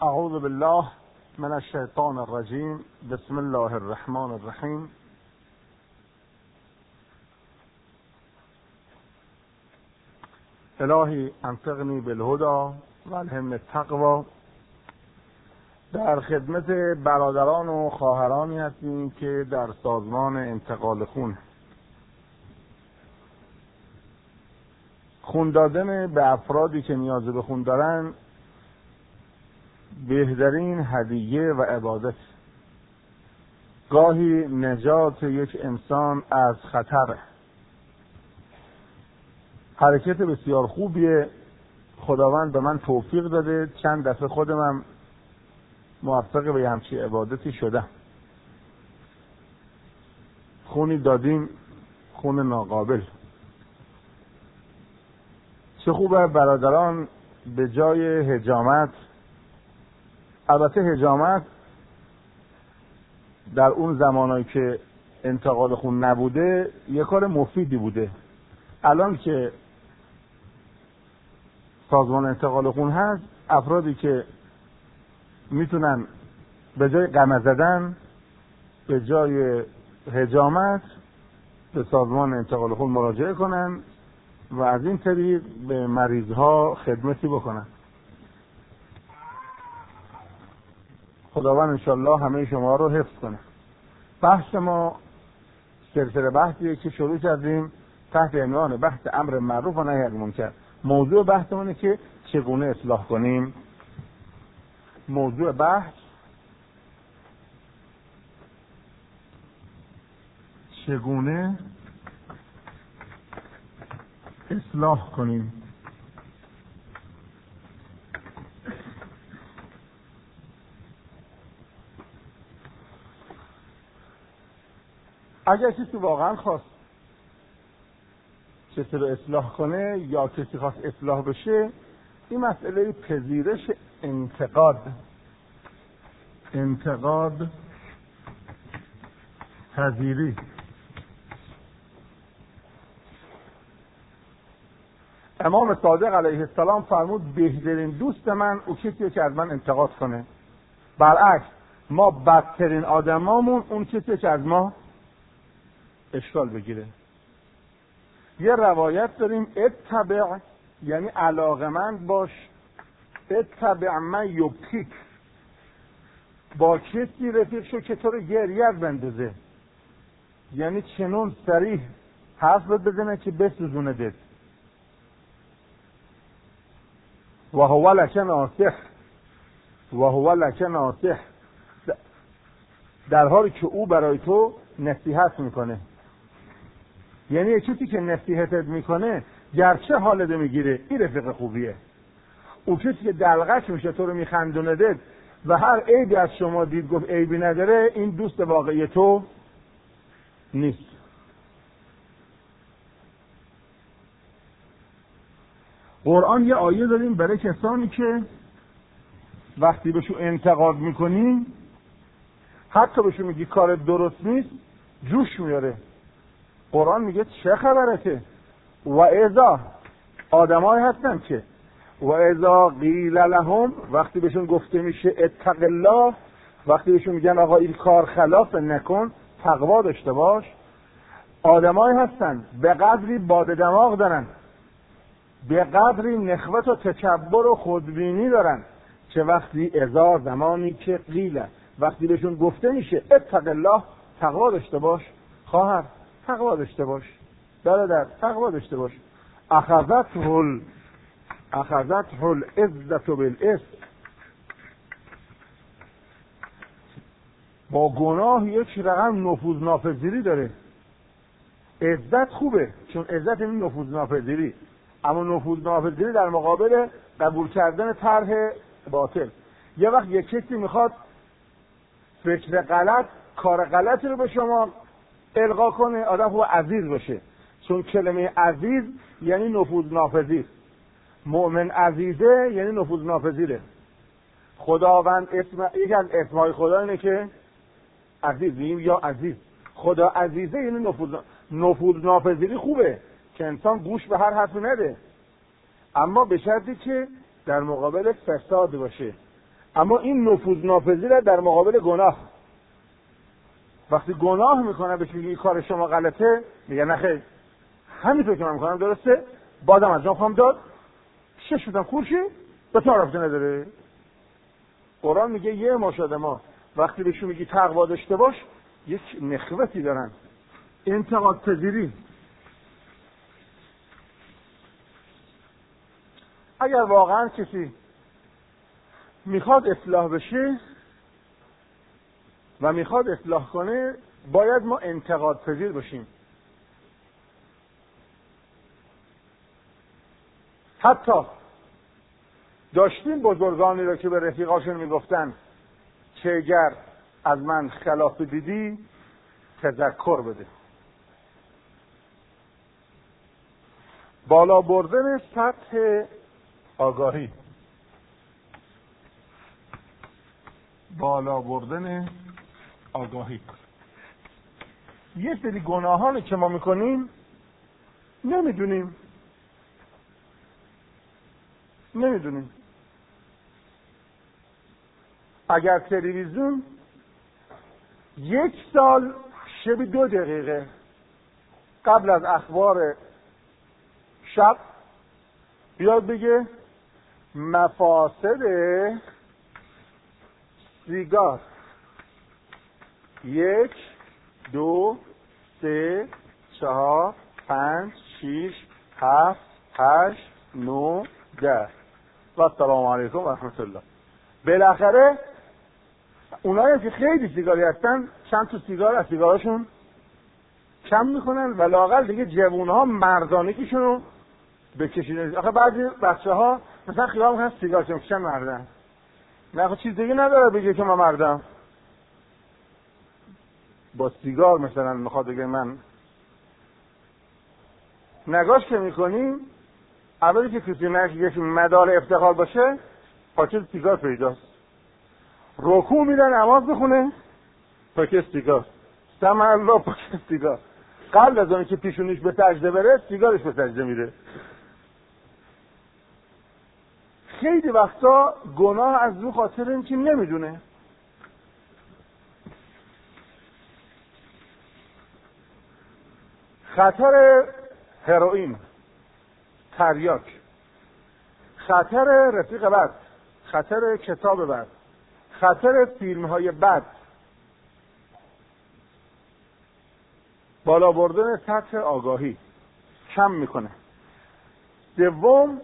اعوذ بالله من الشیطان الرجیم. بسم الله الرحمن الرحیم. الهی انطقنی بالهدی و الهمنی التقوی. در خدمت برادران و خواهرانی هستیم که در سازمان انتقال خون دادن به افرادی که نیاز به خون دارن بهترین هدیه و عبادت، گاهی نجات یک انسان از خطر. حرکت بسیار خوبیه. خداوند به من توفیق داده، چند دفعه خودمم موفق به همچین عبادتی شدم. خونی دادیم، خون ناقابل. چه خوبه برادران به جای حجامت، البته حجامت در اون زمانایی که انتقال خون نبوده یه کار مفیدی بوده. الان که سازمان انتقال خون هست، افرادی که میتونن به جای قمه زدن، به جای حجامت به سازمان انتقال خون مراجعه کنن و از این طریق به مریضها خدمتی بکنن. خداوند انشالله همه شما رو حفظ کنه. بحث ما سلسله بحثیه که شروع کردیم تحت عنوان بحث امر معروف و نهی از منکر. موضوع بحثمونه که چگونه اصلاح کنیم. موضوع بحث چگونه اصلاح کنیم. اگر کسی واقعا خواست کسی رو اصلاح کنه یا کسی خواست اصلاح بشه، این مسئله پذیرش انتقاد پذیری. امام صادق علیه السلام فرمود بهترین دوست من او کسیه که از من انتقاد کنه. برعکس ما بدترین آدمامون اون کسیه که از ما اشکال بگیره. یه روایت داریم اتبع یعنی علاقمند باش، اتبع من یبکیک، با کسی رفیق شو که تو رو گریت بندازه، یعنی چنون صریح حرف بزنه که بسوزونه دت. و هو لک ناصح، در حالی که او برای تو نصیحت میکنه. یعنی یه کسی که نصیحتت میکنه گرچه حالت میگیره، این رفیق خوبیه. او کسی که دلغک میشه تو رو میخندوندت و هر عیبی از شما دید گفت عیبی نداره، این دوست واقعی تو نیست. قرآن یه آیه داریم برای کسانی که وقتی بهشون انتقاد میکنی، حتی بهشون میگی کار درست نیست، جوش میاره. قرآن میگه چه خبرته؟ و اذا آدمایی هستن که و اذا قیل لهم، وقتی بهشون گفته میشه اتق الله، وقتی بهشون میگن آقا این کار خلاف نکن، تقوا داشته باش، آدمایی هستن به قدری باد دماغ دارن، به قدری نخوت و تکبر و خودبینی دارن که وقتی اذا، زمانی که قیل، وقتی بهشون گفته میشه اتق الله، تقوا داشته باش، خواهر تقوا داشته باش، برادر تقوا داشته باش، اخذته العزة بالاسم، با گناه یک رقم نفوذ ناپذیری داره. عزت خوبه چون عزت این نفوذ ناپذیری، اما نفوذ ناپذیری در مقابل قبول کردن طرح باطل. یه وقت یک کسی میخواد فکر غلط، کار غلطی رو به شما القا کنه، آدم خوب عزیز باشه، چون کلمه عزیز یعنی نفوذ ناپذیر. مؤمن عزیزه یعنی نفوذ ناپذیره. خداوند یکی از اسمای خدا اینه که عزیزیم یا عزیز. خدا عزیزه یعنی نفوذ ناپذیری خوبه که انسان گوش به هر حرفی نده، اما به شرطی که در مقابل فساد باشه. اما این نفوذ ناپذیره در مقابل گناه. وقتی گناه میکنه بهش میگی کار شما غلطه، میگه نه خیر، همینطور که من میکنم درسته، بازم از جان خواهم داد، شش بودم کورشی به تو رفته نداره. قرآن میگه یه ماشاء ما وقتی بهشون میگی تقوا داشته باش، یک نخوتی دارن، انتقاد پذیری. اگر واقعا کسی میخواد اصلاح بشه و میخواد اصلاح کنه، باید ما انتقاد پذیر باشیم. حتی داشتیم بزرگانی را که به رفیقاشون میگفتن که اگر از من خلاف دیدی تذکر بده. بالا بردن سطح آگاهی، بالا بردن آگاهی. یه سری گناهانی که ما میکنیم نمیدونیم. اگر تلویزیون 1 سال شب 2 دقیقه قبل از اخبار شب بیاد بگه مفاسد سیگار 1 2 3 4 5 6 7 8 9 10 و السلام علیکم و رحمت الله. بالاخره اونایی که خیلی سیگاری هستن چند تا سیگار از سیگارشون کم میکنن و لااقل دیگه جوونها مردانگیشون رو بکشیدن. آخه بعضی بچه‌ها مثلا خیال میکنن سیگار میکشن مردن. نه خب چیز دیگه نداره بگه که من مردم. با سیگار مثلا میخواد بگه من. نگاش که میکنیم اولی که کسی یک مدار افتخار باشه پاکت سیگار پیداست. رکوع میدن نماز بخونه پاکت سیگار، سمع الله پاکت سیگار. قبل از اون که پیشونیش به سجده بره سیگارش به سجده میره. خیلی وقتا گناه از اون خاطر این که نمیدونه. خطر هروئین، تریاک، خطر رفیق بد، خطر کتاب بد، خطر فیلم‌های بد، بالا بردن سطح آگاهی کم میکنه. دوم،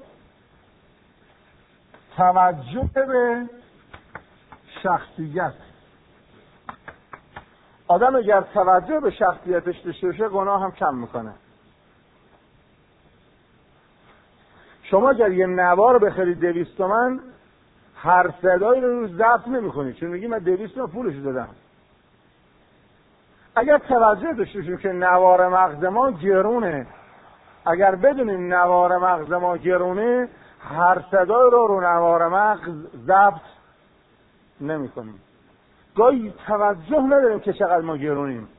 توجه به شخصیت. آدم اگر توجه به شخصیتش داشته باشه گناه هم کم میکنه. شما اگر یه نوار بخرید 200 تومن هر صدایی رو ضبط نمی‌کنید، چون میگی من 200 تومن پولش دادم. اگر توجه داشته باشیم که نوار مغز ما گرونه، اگر بدونیم نوار مغز ما گرونه، هر صدای رو نوار مغز ضبط نمی‌کنیم. گاهی توجه نداریم که چقدر ما گرونیم.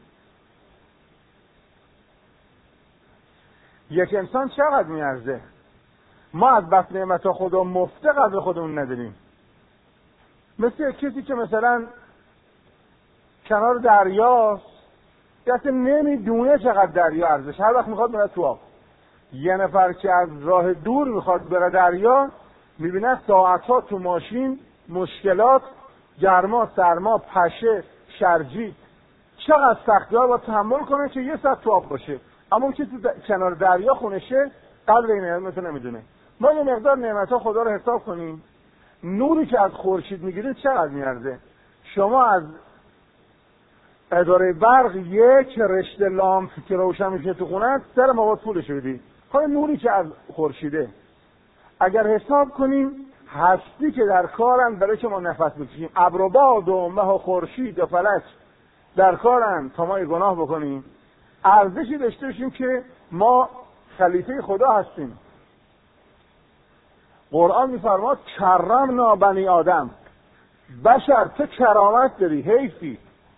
یک انسان چقدر میارزه؟ ما از بس نعمت خدا مفته قدر خودمون نداریم. مثل کسی که مثلا کنار دریاست، اصلا نمیدونه چقدر دریا ارزش، هر وقت میخواد بره تو آب. یه نفر که از راه دور میخواد بره دریا، میبینه ساعتها تو ماشین، مشکلات، گرما، سرما، پشه، شرجی، چقدر سختی‌ها باید تحمل کنه که 1 ساعت تو آب باشه. اما اون که تو کنار دریا خونشه قدر این نعمت نمیدونه. ما یه مقدار نعمت‌ها خدا رو حساب کنیم. نوری که از خورشید میگیرید چقدر میارزه؟ شما از اداره برق 1 رشته لامپ که روشن میشه تو خونه سر ما باید پولش بدی. خب نوری که از خورشیده اگر حساب کنیم هستی که در کارن برای که ما نفس بکشیم، ابر و باد و مه و خورشید و فلک در کارن تا ما گناه بکنیم، ارزشی داشته باشیم که ما خلیفه خدا هستیم. قرآن میفرماد کرمنا بنی آدم، بشر تو کرامت داری، حیفی.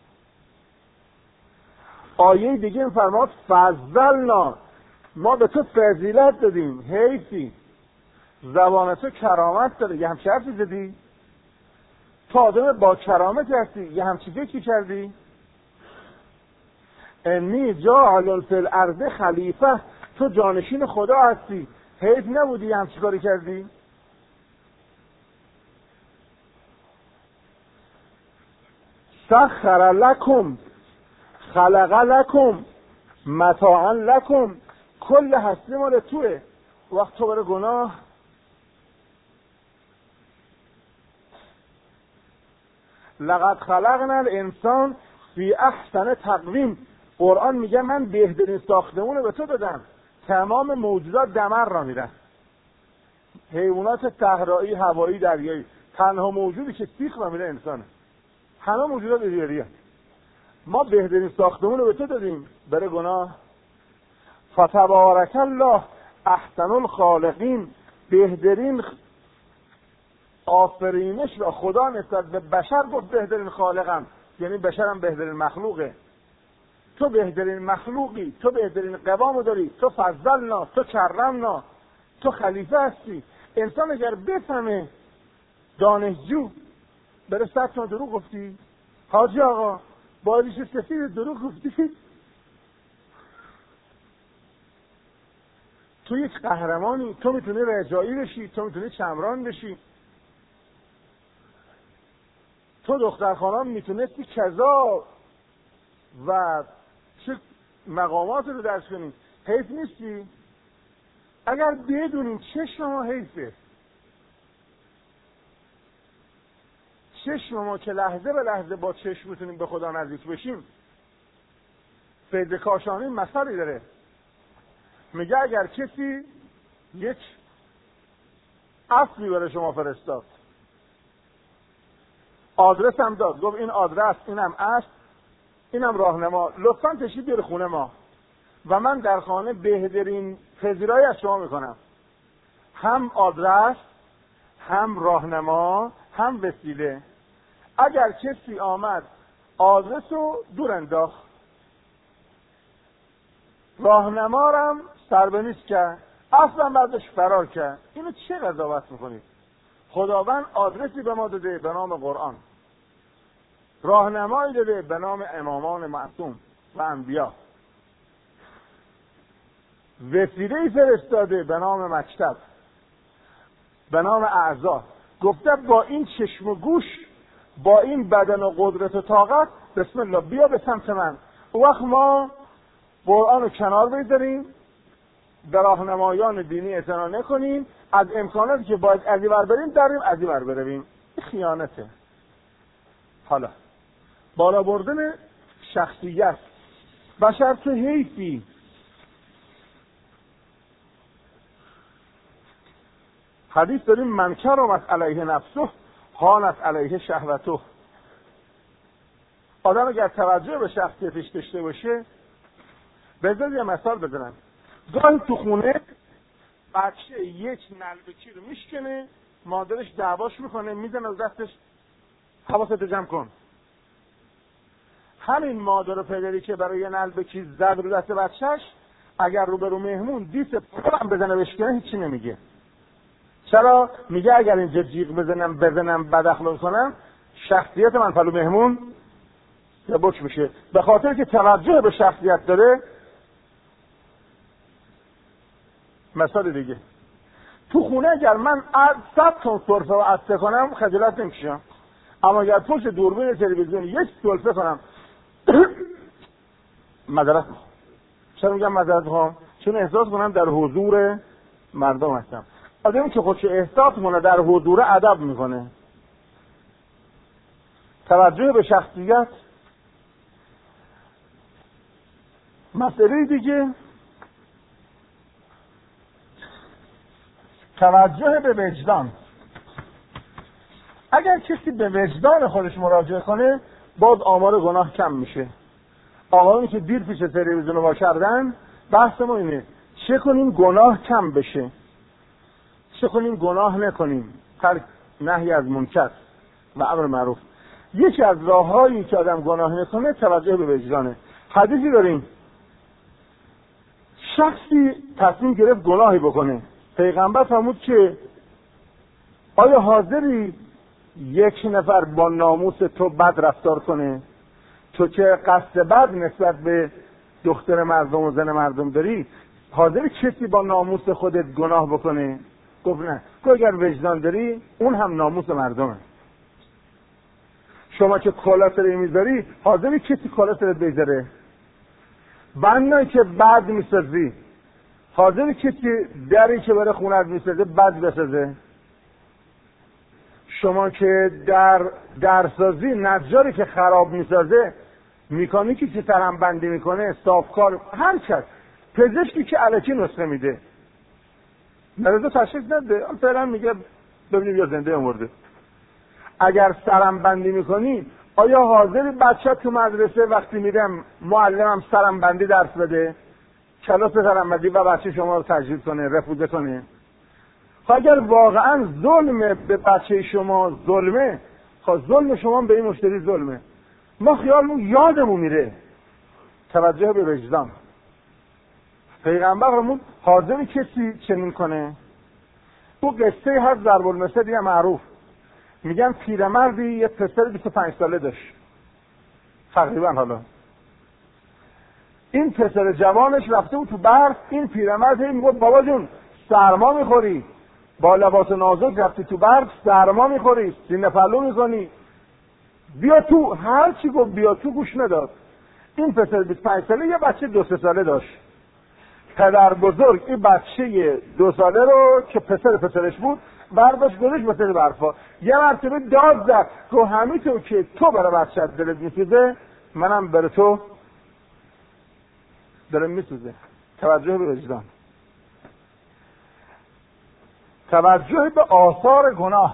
آیه دیگه میفرماد فضلنا، ما به تو فضیلت دادیم، حیفی. زبان تو کرامت داره، یه همچه حرفی زدی. تو آدم با کرامت هستی، یه همچی فکری کردی؟ انی جاعل فی الارض خلیفه، تو جانشین خدا هستی، حیف نبودی یه همچی کاری کردی؟ سخر لکم خلق لکم متاعا لکم، کل هستی مال توه. وقت تو بره گناه، لقد خلقنا الانسان فی احسن تقویم، قرآن میگه من بهترین ساختمون رو به تو دادم. تمام موجودات دمر را میرن، حیوانات صحرایی، هوایی، دریایی، تنها موجودی که سیخ را میره انسانه. همه موجودات دیگریه. ما بهترین ساختمون رو به تو دادیم، بره گناه. فتبارک الله احسن الخالقین، بهترین آفرینش را خدا نسبت به بشر گفت بهترین خالقم، یعنی بشرم بهترین مخلوقه. تو بهترین مخلوقی، تو بهترین قوامو داری، تو فضلنا، تو کرمنا، تو خلیفه هستی. انسان اگر بفهمه، دانشجو بره 100 تا دروغ گفتی، حاجی آقا با ریش سفید دروغ گفتی، تو یک قهرمانی، تو میتونی رجایی بشی، تو میتونی چمران بشی، تو دختر خانم میتونستی کذا و چه مقامات رو درس کنی. حیف نیستی؟ اگر بدونیم چشم ما حیفه، چشم ما که لحظه به لحظه با چشم میتونیم به خدا نزدیک بشیم. فیض کاشانی مثالی داره، میگه اگر کسی یک اسبی برای شما فرستاد، آدرس هم داد، گفت این آدرس، اینم اسب، اینم راهنما، لطفاً تشریف بیار خونه ما و من در خانه بهترین پذیرایی از شما میکنم، هم آدرس، هم راهنما، هم وسیله. اگر کسی آمد آدرس رو دور انداخت، راهنما رو هم سربنیست کرد، اصلا بعدش فرار کرد، اینو چه قضاوت میکنید؟ خداوند آدرسی به ما داده به نام قرآن، راهنمایی داده به نام امامان معصوم و انبیا، وسیله‌ای فرستاده به نام مکتب، به نام اعضا. گفته با این چشم و گوش، با این بدن و قدرت و طاقت، بسم الله بیا به سمت من. اون وقت ما قرآن رو کنار بذاریم، به راهنمایان دینی اعتنا نکنیم، از امکاناتی که باید از این ور بریم دریم از این ور برویم. این خیانته. حالا بالا بردن شخصیت، بشر تو حیفی. حدیث داریم من کرمت علیه نفسه هانت علیه شهوته. آدم اگر توجه به شخصیتش داشته باشه، بذار یه مثال بزنم. گاهی تو خونه بچه یک نلبکی رو میشکنه، مادرش دعواش میکنه، میزنه از دستش، حواست جمع کن. همین مادر و پدری که برای یه نلبکی زد رو دست بچهش، اگر رو به رو مهمون دیس پرم بزنه بشکنه هیچی نمیگه. چرا؟ میگه اگر اینجا جیغ بزنم بد اخلاق کنم، شخصیت من پلو مهمون یا بچ میشه. به خاطر که توجه به شخصیت داره. مثال دیگه، تو خونه اگر من 100 تن سرفه و عطسه کنم خجالت نمیکشم، اما اگر پشت دوربین تلویزیون یک سرفه کنم معذرت میخوام. چرا میگم معذرت میخوام؟ چون احساس کنم در حضور مردم هستم. آدمی که خودش احساس کنه در حضور ادب میکنه. توجه به شخصیت. مسئله دیگه توجه به وجدان. اگر کسی به وجدان خودش مراجعه کنه، باز آمار گناه کم میشه. آقایانی که دیر پیش تلویزیون وا کردن، بحث ما اینه چه کنیم گناه کم بشه، چه کنیم گناه نکنیم، ترک نهی از منکر و امر معروف. یکی از راههایی که آدم گناه نکنه توجه به وجدانه. حدیثی داریم شخصی تصمیم گرفت گناهی بکنه، پیغمبر فرمود که آیا حاضری یک نفر با ناموس تو بد رفتار کنه، تو که قصد بد نسبت به دختر مردم و زن مردم داری، حاضر کسی با ناموس خودت گناه بکنه؟ گفت نه. تو اگر وجدان داری اون هم ناموس مردمه. شما که کلا سر میذاری، حاضر کسی کلا سرت بذاره؟ بنایی که بد میسازی، حاضر کسی دری که برای خونت میسازه بد بسازه؟ شما که درسازی، نجاری که خراب میسازه، میکانیکی که ترم بندی میکنه، صافکار، هر کس، پزشکی که الکی نسخه میده، مریضو تشخیص نده، فعلا میگه ببینیم یا زنده یا مرده. اگر سرم بندی میکنی، آیا حاضری بچه تو مدرسه وقتی میرم معلمم سرم بندی درس بده، کلاس سرم بندی و بچه شما رو تجدید کنه، رفوزه کنه؟ اگر واقعا ظلم به بچه شما ظلمه، ظلم شما به این مشتری ظلمه. ما خیالمون یادمون میره. توجه به وجدان. پیغمبرمون حاضر کسی چنین کنه؟ تو قصه هست ضرب المثل یه معروف، میگن پیرمردی یه پسر 25 ساله داشت تقریبا. حالا این پسر جوانش رفته بود تو برف، این پیرمرد میگه بابا جون سرما میخوری، با لباس نازک رفتی تو برف، سرما میخوری، سینه پهلو میکنی، بیا تو. هر چی گفت بیا تو گوش نداد. این پسر 25 ساله یه بچه 2-3 ساله داشت. پدر بزرگ این بچه 2 ساله رو که پسرش بود برداشت گذاشت وسط برفا. یه مرتبه داد زد تو همینطور که تو برای بچه دلت میسوزه، منم برای تو دلم میسوزه. توجه به وجدان، توجه به آثار گناه،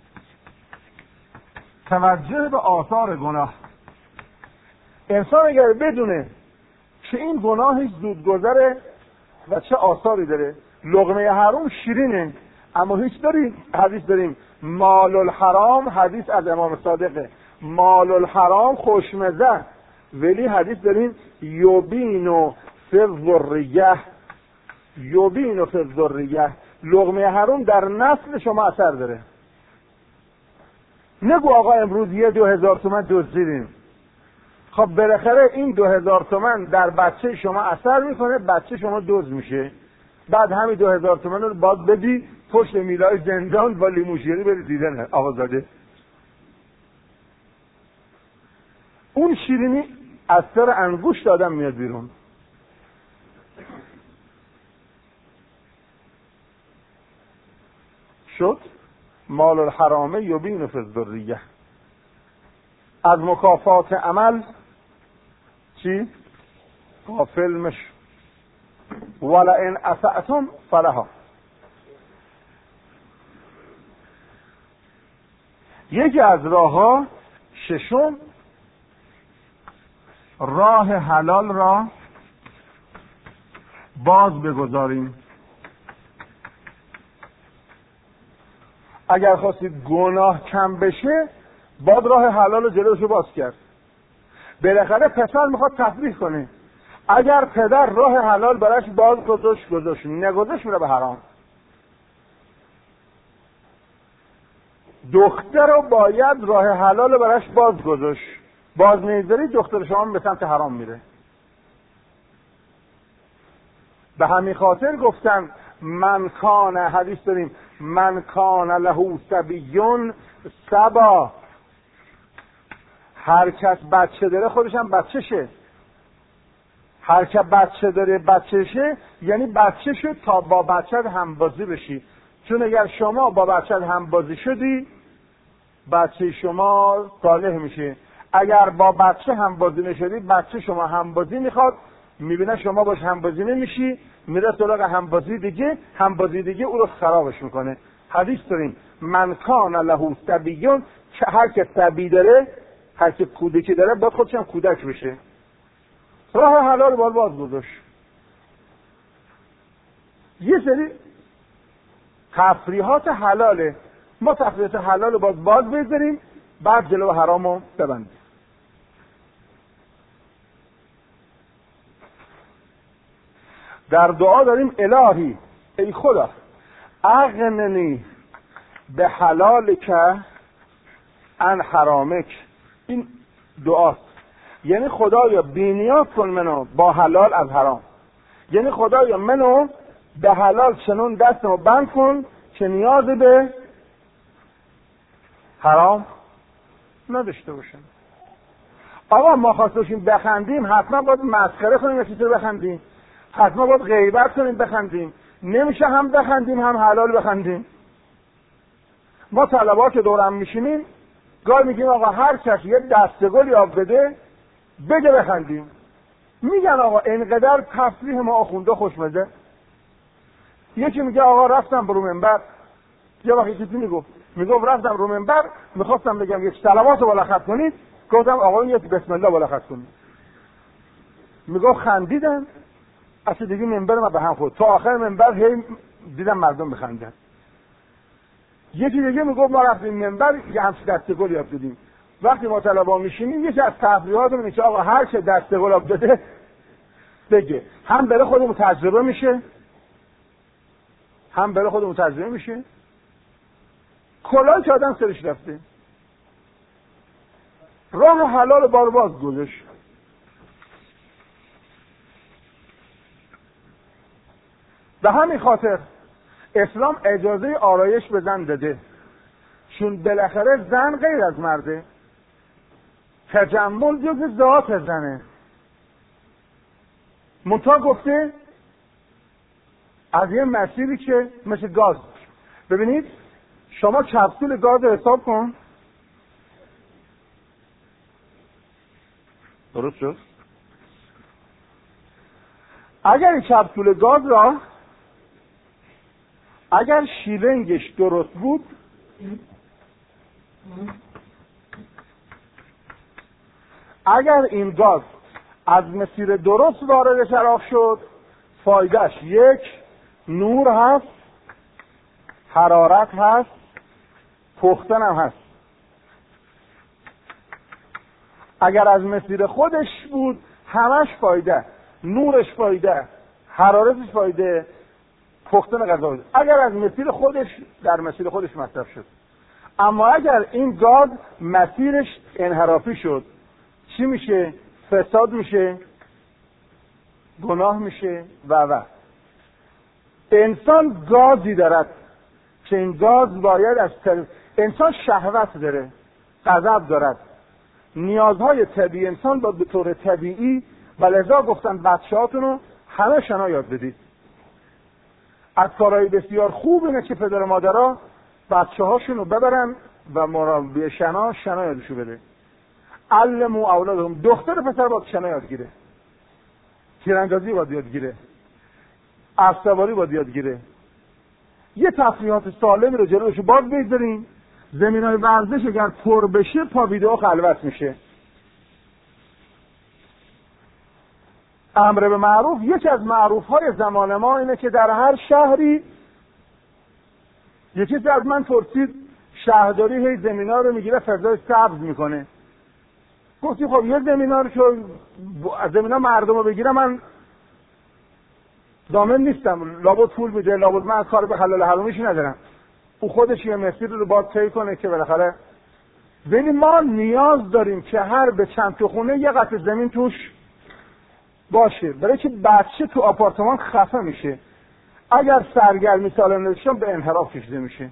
توجه به آثار گناه. انسان اگر بدونه که این گناهش زود گذره و چه آثاری داره، لقمه حرام شیرینه اما هیچ حدیث داریم مال الحرام، حدیث از امام صادقه، مال الحرام خوشمزه، ولی حدیث داریم یبین فی الذریه، یبین فی الذریه، لقمه حرام در نسل شما اثر داره. نگو آقا امروز 2000 تومان دزدیدیم، خب بالاخره این 2000 تومان در بچه شما اثر میکنه، بچه شما دزد میشه، بعد همین 2000 تومان رو باید بدی پشت میلای زندان با لیموشیری بری دیدن آقازاده. اون شیرینی از سر انگشت آدم میاد بیرون. شد مال الحرام یبین فی الذریه. از مکافات عمل چی؟ غافل مش. ولئن اسأتم فلها. یکی از راه‌ها، ششم، راه حلال را باز بگذاریم. اگر خواستید گناه کم بشه، باید راه حلال رو جلوشو باز کرد. بالاخره پسر میخواد تفریح کنه، اگر پدر راه حلال براش باز گذاشت نگذاشت میره به حرام. دختر رو باید راه حلال رو براش باز گذاشت، باز نمیذاری دختر شما به سمت حرام میره. به همین خاطر گفتن من کان، حدیث داریم من کان له صبیون سبا، هر کس بچه داره خودش هم بچهشه. هر که بچه داره بچهشه، یعنی بچه شد تا با بچه همبازی بشی. چون اگر شما با بچه همبازی شدی، بچه شما صالح میشه. اگر با بچه همبازی نشدی، بچه شما همبازی میخواد، میبینه شما باش همبازی نمیشی، میره سراغ همبازی دیگه او رو خرابش میکنه. حدیث داریم من کان له صبیون، که هر که صبی داره، هر که کودکی داره، باید خودش هم کودک بشه. راه حلال باز گذاشت. یه سری تفریحات حلاله، ما تفریحات حلال رو باز بذاریم، بعد جلو حرامو ببندیم. در دعا داریم الهی، ای خدا، اغننی به حلالک ان حرامک، این دعاست. یعنی خدایا بی‌نیاز کن منو با حلال از حرام. یعنی خدایا منو به حلال چنون دستمو بند کن که نیاز به حرام نداشته باشم. آقا ما خواست باشیم بخندیم حتما باید مسخره کنیم، یکی رو بخندیم، حتما باید غیبت کنیم بخندیم. نمیشه هم بخندیم هم حلال بخندیم. ما طلبا که دورم میشینیم گاهی میگیم آقا هر کسی یه دستگل یاد بده بگه بخندیم. میگن آقا اینقدر تفریح ما آخونده خوشمزه. یکی میگه آقا رفتم برو منبر، یه وقتی کسی میگفت رفتم رو منبر میخواستم بگم یک صلوات بالا خط کنید، گفتم آقا یک بسم الله بالا خط کنید. میگفت خندیدم، اصلا دیگه منبر ما به هم خورد. تا آخر منبر هی دیدم مردم بخندن. یکی دیگه میگفت ما رفتیم منبر یه همچین دستگل یاد بدیم. وقتی ما طلبا میشینیم یکی از تفریحاتمون اینه که آقا هر چه دستگل یاد بده بگه، هم برای خودمون تجربه میشه، کلاه که آدم سرش رفته، راه حلال بار باز گذاشت. به همین خاطر اسلام اجازه آرایش به زن داده، چون بالاخره زن غیر از مرده، تجمل جز ذات زنه. منتها گفته از یه مسیری که مثل گاز. ببینید شما کپسول گاز رو حساب کن، درست شد؟ اگر این کپسول گاز را اگر شیلنگش درست بود اگر این گاز از مسیر درست وارد چراغ شد، فایدهش یک نور هست، حرارت هست، پختن هم هست. اگر از مسیر خودش بود همش فایده، نورش فایده، حرارتش فایده، پختن غذا. اگر از مسیر خودش در مسیر خودش مصرف شد. اما اگر این گاز مسیرش انحرافی شد چی میشه؟ فساد میشه، گناه میشه و انسان گازی دارد که این گاز باید از انسان شهوت داره، غضب دارد، نیازهای طبیعی انسان باید به طور طبیعی، و لذا گفتن بچه‌هاتون رو همه شنا یاد بدید. از کارهای بسیار خوب اینه که پدر و مادرها بچه‌هاشون رو ببرن و مربی شنا یادشو بده. علموا اولادهم، دختر پسر باید شنا یاد گیره، تیراندازی باید یاد گیره، اسب سواری باید یاد گیره. یه تفریحات سالمی رو جلوش باید بگذاریم. زمینای ورزش اگر پر بشه پا ویدئو خلوت میشه. امر به معروف، یکی از معروف‌های زمان ما اینه که در هر شهری، یکی از من پرسید شهرداری هی زمینا رو میگیره فضای سبز میکنه. گفتی خب یه زمینا رو که زمینا مردم رو بگیره من ضامن نیستم، لابد پول میده، لابد من از کار به حلال حرامیش ندارم. او خودش یه مسیر رو باید طی کنه که بالاخره. ولی ما نیاز داریم که هر به چند تا خونه یه قطعه زمین توش باشه، برای که بچه تو آپارتمان خفه میشه. اگر سرگرمی سالم نشون به انحراف کشیده میشه.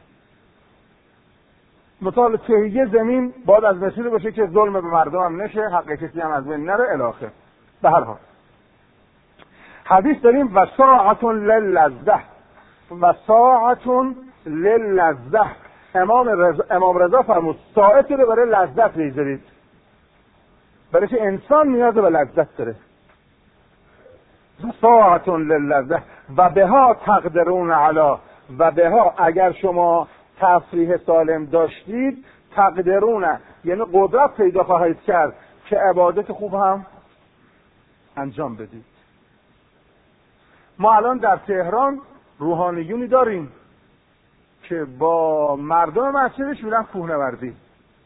مثال تهیه زمین باید از مسیر باشه که ظلم به مردم هم نشه، حق کسی هم از بین نره الاخر. به هر حال حدیث داریم و ساعة للذة و ساعة للذة. امام رضا فرمود ساعتی رو برای لذت بگذارید، برای که انسان نیاز به لذت داره. ساعة للذة و بها تقدرون علی، و بها اگر شما تفریح سالم داشتید تقدرون، یعنی قدرت پیدا خواهید کرد که عبادت خوب هم انجام بدید. ما الان در تهران روحانیونی داریم که با مردم مسجدش میرن کوهنوردی.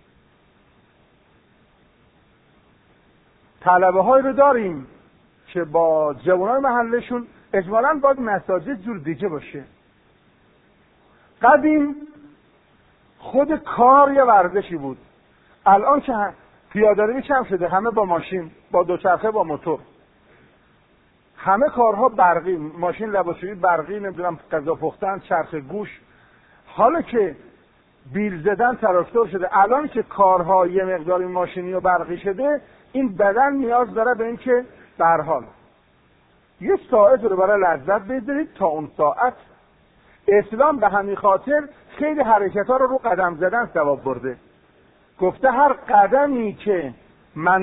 طلبه هایی رو داریم که با جوانای محلشون اجمالاً باید مساجد جور دیگه باشه. قدیم خود کار یه ورزشی بود. الان که پیاده‌روی کم شده، همه با ماشین، با دوچرخه، با موتور، همه کارها برقی، ماشین لباسشویی برقی، نمیدونم غذا پختن، چرخ گوش. حالا که بیل زدن تراکتور شده، الان که کارها یه مقداری ماشینی و برقی شده، این بدن نیاز داره به این که به هر حال یه ساعت رو برای لذت بذارید. تا اون ساعت اسلام به همین خاطر خیلی حرکت‌ها رو قدم زدن ثواب برده. گفته هر قدمی که من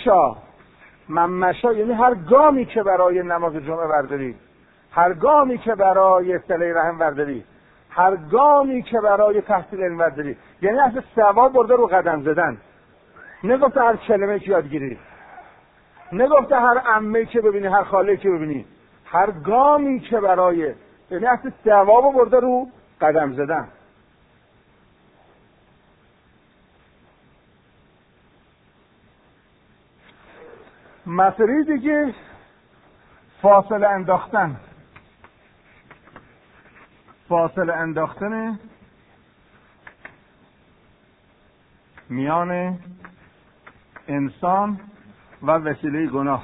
مشا یعنی هر گامی که برای نماز جمعه برداری، هر گامی که برای صله رحم برداری، هر گامی که برای تحصیل علم برداری، یعنی اصلا ثواب برده رو قدم زدن. نگفته هر کلمه که یاد گیری، نگفته هر عمه‌ای که ببینی، هر خاله‌ای که ببینی، هر گامی که برای، یعنی اصلا ثواب برده رو قدم زدن. مسئله دیگه فاصله انداختن میان انسان و وسیله گناه.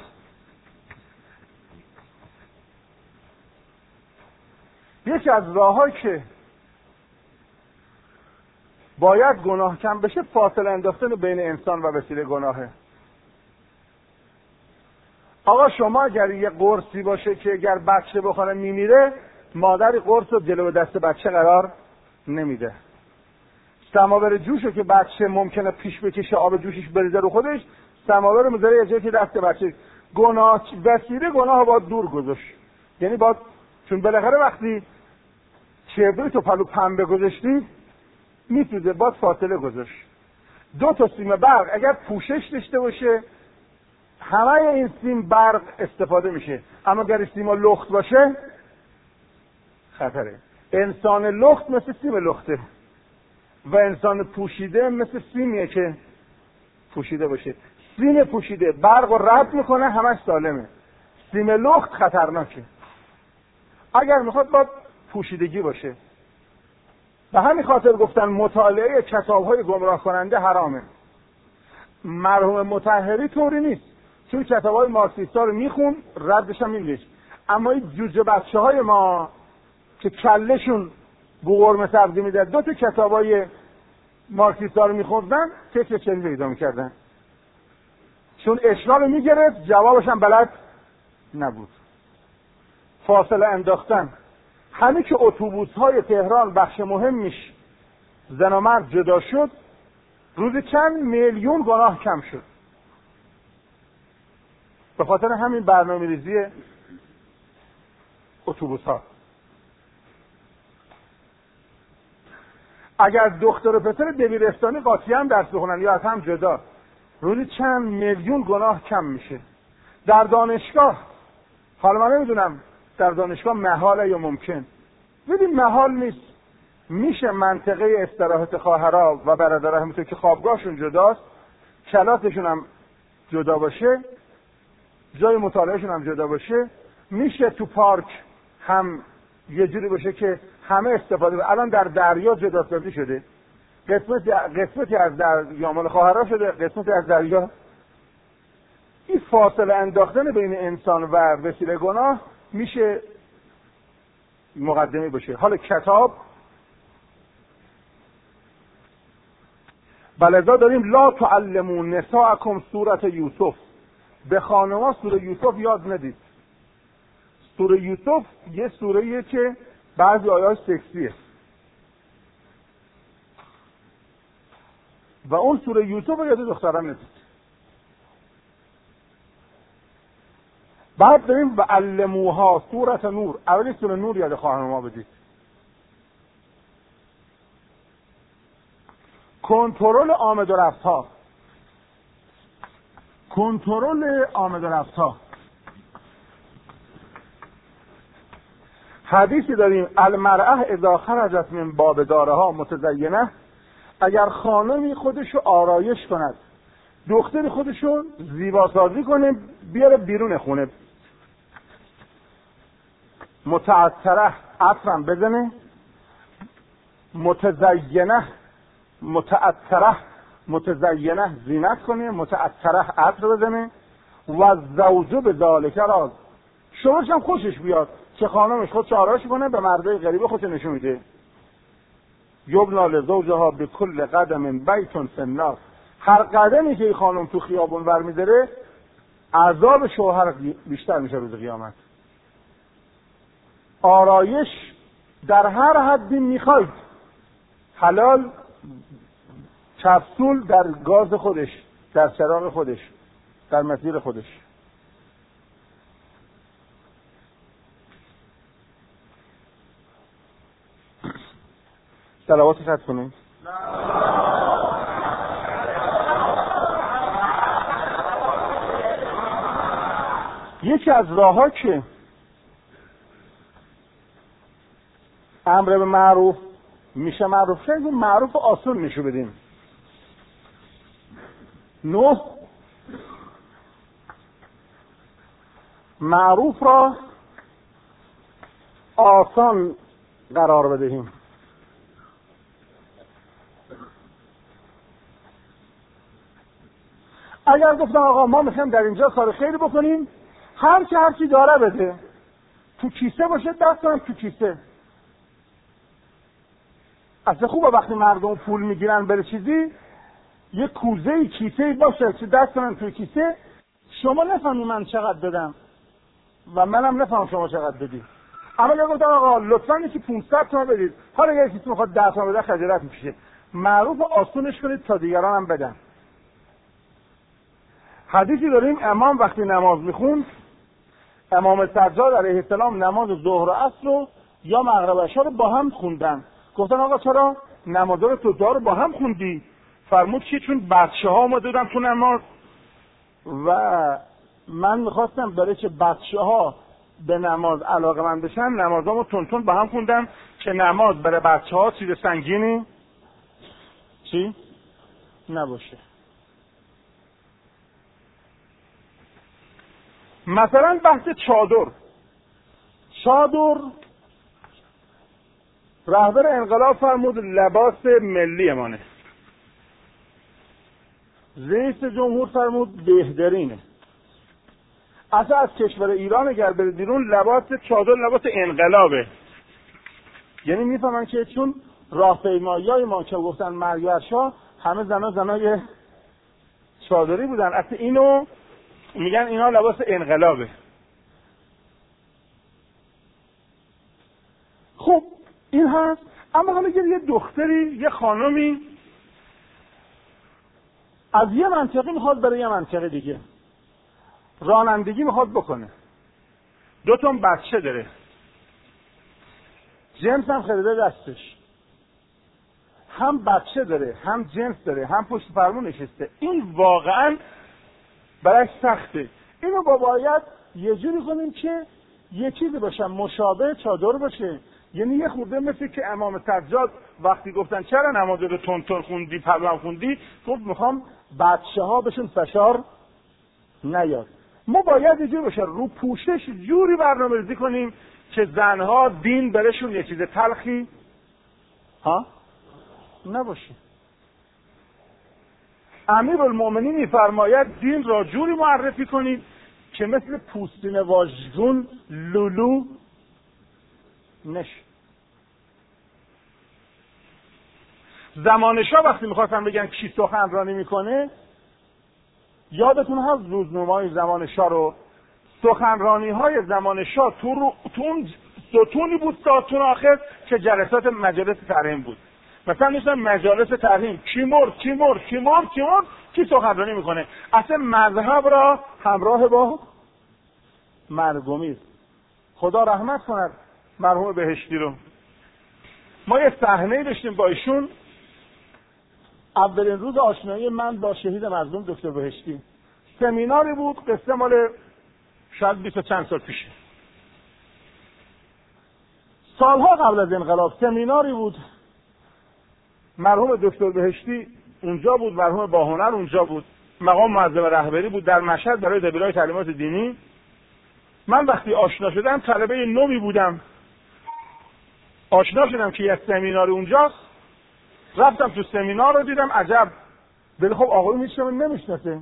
یکی از راه‌هایی که باید گناه کم بشه فاصله انداختن بین انسان و وسیله گناهه. آقا شما اگر یه قرصی باشه که اگر بچه بخوره میمیره، مادری قرص رو جلو دست بچه قرار نمیده. سماور جوشو که بچه ممکنه پیش بکشه، آب جوشش بریزه رو خودش، سماور رو میذاره یه جایی که دست بچه. گناه وسیله گناه باید دور گذاشت. یعنی باید، چون بالاخره وقتی کبریت و پلو پنبه گذاشتی میسوزه، باید فاصله گذاشت. 2 سیم برق اگر پوشش داشته باشه، همه این سیم برق استفاده میشه، اما اگر سیم لخت باشه خطره. انسان لخت مثل سیم لخته و انسان پوشیده مثل سیمیه که پوشیده باشه. سیم پوشیده برق رو رد میکنه، همش سالمه. سیم لخت خطرناکه. اگر میخواد باید پوشیدگی باشه. به همین خاطر گفتن مطالعه کتاب‌های گمراه کننده حرامه. مرحوم مطهری طوری نیست، چون کتاب‌های مارکسیستا رو میخون، ردش هم می‌نوشت. اما این جوجه بچه‌های ما که کلهشون بو قرمه سبزی میداد، 2 کتاب‌های مارکسیستا رو میخوندن، فکر چنین پیدا می‌کردن. چون اشنا رو میگرفت، جوابش هم بلد نبود. فاصله انداختن. همین که اتوبوس‌های تهران بخش مهمیش زن و مرد جدا شد، روزی چند میلیون گناه کم شد. به خاطر همین برنامه‌ریزی اتوبوس‌ها. اگر دختر و پسر دبیرستانی قاطی هم درس بخونن یا از هم جدا، روزی چند میلیون گناه کم میشه. در دانشگاه، حالا من نمیدونم در دانشگاه محاله یا ممکن، ببین محال نیست، میشه منطقه استراحت خواهرها و برادرها همونطور که خوابگاهشون جداست، کلاسشون هم جدا باشه، جای مطالعهشون هم جدا باشه، میشه تو پارک هم یه جوری باشه که همه استفاده کنن. الان در دریا جداسازی شده، قسمتی از دریا مال خواهرها شده، قسمتی از دریا. این فاصله انداختن بین انسان و وسیله گناه میشه مقدمه باشه. حالا کتاب، بلذا داریم لا تعلموا نساءکم سورة یوسف، به خانم‌ها سوره یوسف یاد ندید. سوره یوسف یه سوره‌ایه که بعضی آیات سکسیه و اون سوره یوسف رو یاد دختران ندید. بعد داریم و علموها سورة نور، اولی سوره نور یاد خانم‌ها بدید. کنترل آمد و رفت‌ها، کنترل آمد و رفت‌ها. حدیثی داریم المرأة اذا خرجت من باب دارها متزینه، اگر خانمی خودشو آرایش کند، دختری خودشو زیباسازی کنه، بیاره بیرون خونه، متعطره عطرم بزنه، متزینه متعطره متزینه زینت کنه، متعطره عطر بزنه و زوجه به ذالک راز، شوهرش هم خوشش بیاد که خانمش خودش آرایش کنه، به مردای غریبه خودش نشون میده. یبنا لزوجها به کل قدم بیت فی النار، هر قدمی که این خانم تو خیابون برمی‌داره عذاب شوهر بیشتر میشه روز قیامت. آرایش در هر حدی میخواید، حلال، کپسول در گاز خودش، در چراغ خودش، در مسیر خودش. صلوات خط کنیم. یکی از راه‌ها که امر به معروف میشه معروف شد، معروف آسون نشو بدیم. 9 معروف را آسان قرار بدهیم. اگر گفتم آقا ما میخوایم در اینجا کار خیری بکنیم، هر چی داره بده، تو کیسه باشه، دست کنم تو کیسه. اصلا خوبه وقتی مردم پول میگیرن بره چیزی، یه کوزه‌ای کیسه‌ای باشه که دست کنن توی کیسه، شما نفهمی من چقدر بدم و منم نفهم شما چقدر بدید. اما اگر گفتم آقا لطفاً یکی 500 تومان بدید، حالا اگر کسی میخواد 10 تومان بده خجالت میکشه، معروف آسونش کنید تا دیگران هم بدن. حدیثی داریم امام وقتی نماز میخوند، امام سجاد علیه السلام نماز ظهر و عصر رو یا مغرب و عشا رو با هم خوندن. گفتن آقا چرا نمازا رو تو با هم خوندی؟ فرمود که چون بچه‌ها اومده بودن تو نماز و من میخواستم برای که بچه‌ها به نماز علاقه‌مند بشن، نمازامو تون با هم خوندم که نماز برای بچه‌ها چیز سنگینی نباشه. مثلا بحث چادر رهبر انقلاب فرمود لباس ملی مانه، رئیس جمهور فرمود بهترینه. اصلا از کشور ایران اگر برید بیرون لباس چادر لباس انقلابه. یعنی میفهمن که چون راهپیماییای ما که گفتن مرگ ارشا همه زنای چادری بودن، اصلا اینو میگن اینا لباس انقلابه. خب این هست. اما حالا یه دختری، یه خانمی از یه منطقه میخواد برای یه منطقه دیگه رانندگی میخواد بکنه، 2 تا بچه داره، جنس هم خریده دستش، هم بچه داره، هم جنس داره، هم پشت فرمون نشسته. این واقعا برای سخته. اینو باید یه جوری کنیم که یه چیزی باشه مشابه چادر باشه. یعنی یه خورده مثل که امام سجاد وقتی گفتن چرا نماز رو تون خوندی، پرلم خوندی، گفت میخوام بچه‌ها بهشون فشار نیاد. ما باید یه جوری باشه رو پوشش جوری برنامه‌ریزی کنیم که زنها دین برشون یه چیز تلخی نباشه. امیرالمومنین میفرماید دین را جوری معرفی کنید که مثل پوستین واژگون لولو نشه. زمان شاه وقتی میخواستن بگن کی سخنرانی میکنه، یادتون هست روزنامه‌های زمان شاه رو، سخنرانی های زمان شاه تو اون ستونی بود ساتون آخر که جلسات مجالس تحریم بود. مثلا میشن مجالس تحریم کی مرد کی سخنرانی میکنه. اصلا مذهب را همراه با مرگومی. خدا رحمت کند مرحوم بهشتی رو. ما یه صحنه‌ای داشتیم با ایشون، اولین روز آشنایی من با شهید مظلوم دکتر بهشتی. سمیناری بود، قصه مال شاید 20 چند سال پیشه، سالها قبل از انقلاب. سمیناری بود، مرحوم دکتر بهشتی اونجا بود، مرحوم باهنر اونجا بود، مقام معظم رهبری بود در مشهد برای دبیرای تعلیمات دینی. من وقتی آشنا شدم طلبه نومی بودم، آشنا شدم که یک سمینار اونجاست، رفتم تو سمینار رو دیدم، عجب ولی خب آقایون هیچ من نمیشناسه.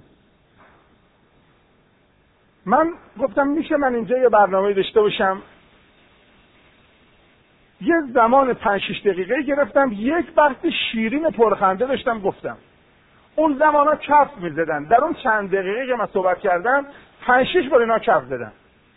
من گفتم میشه من اینجا یه برنامه داشته باشم. یه زمان 5-6 دقیقه گرفتم، یک وقت شیرین پرخنده داشتم گفتم. اون زمانا کف میزدن، در اون چند دقیقه که من صحبت کردم 5-6 بار اینا کف زدن